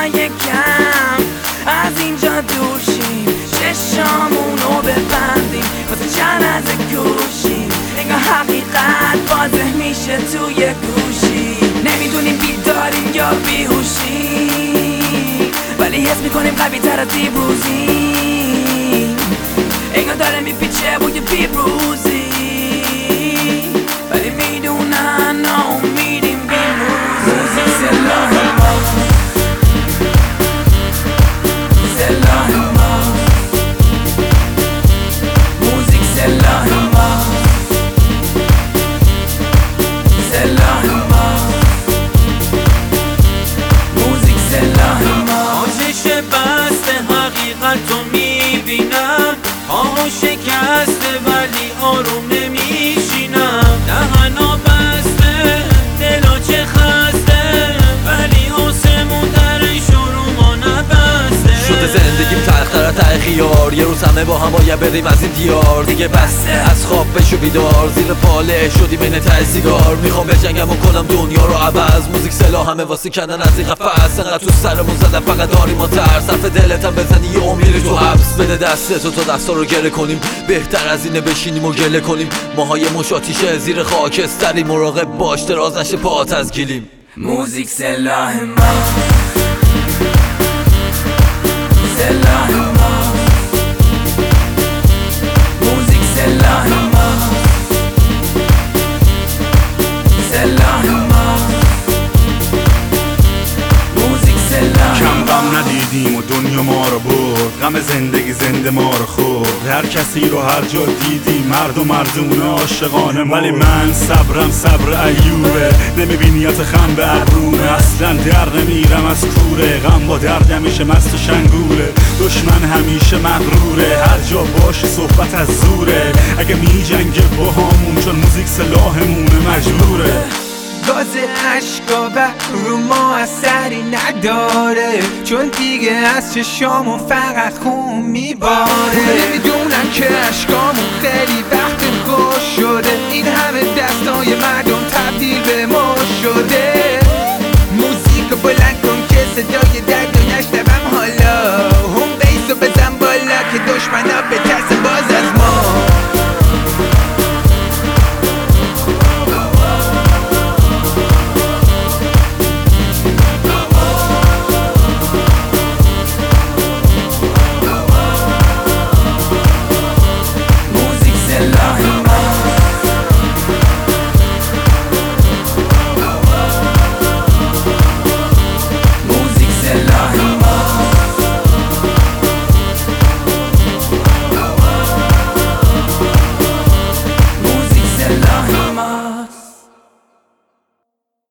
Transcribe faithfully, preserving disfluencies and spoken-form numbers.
بیا یکم از اینجا دوشیم، چشامونو ببندیم واسه چند از گوشیم، انگار حقیقت واضح میشه توی گوشی. نمیدونیم بیداریم یا بیهوشیم، ولی حس میکنیم قوی تر از دیروزیم، انگار داره میپیچه بوی پیروزی، ولی میدونن ناامیدیم بیمروزی. موزیک سلاح ماست، سلاح ماست، موزیک سلاح ماست، سلاح ماست، موزیک سلاح ماست. آتش بسته حقیقت رو میبینم، آه شکسته ولی آروم نمیشینم، دهنا بسته دلا چه خسته، ولی آسمون درش رو ما نبسته. شده زندگیم تلختر از ته خیار، یه روز همه با هم باید بریم از این دیار، دیگه بسته از خواب بشو بیدار، زیر پاله شدیم این ته سیگار، میخوام بجنگم و کنم دنیا رو عوض، موزیک سلاح همه واسه کردن از این قفس، انقدر تو سرمون زدن فقط داریم ما ترس، حرف دلتم بزنی یه امیری تو حبس، بده دستتو تا دستا رو گره کنیم، بهتر از اینه بشینیم و گله کنیم، ماهای مشاتیشه زیر خاکستری، مراقب باش دراز نشه پاهات از گیلیم. موزیک سلاح ماست، سلاح ماست، موزیک سلاح ماست، سلاح ماست، موزیک سلاح. کم غم ندیدیم و دنیا ما رو برد، غم زندگی زنده ما رو خورد، هر کسی رو هر جا دیدیم مرد و مردونه عاشقانه مرد، ولی من صبرم صبر ایوبه، نمیبینیت خم به ابرومه، اصلا در نمیرم از کوره، غم با درد همیشه مست و شنگوره، دشمن همیشه مغروره، هر جا باشه صحبت از زوره، اگه میجنگه با همون چون موزیک سلاحمونه مجبوره. گاز عشقا و رو ما اثری نداره، چون دیگه از چشامون فقط خون میباره، نمیدونن که عشقامون خیلی وقت خوش شده، این همه دستای مردم تبدیل به ما شده. موزیک بلند کن که صدای درد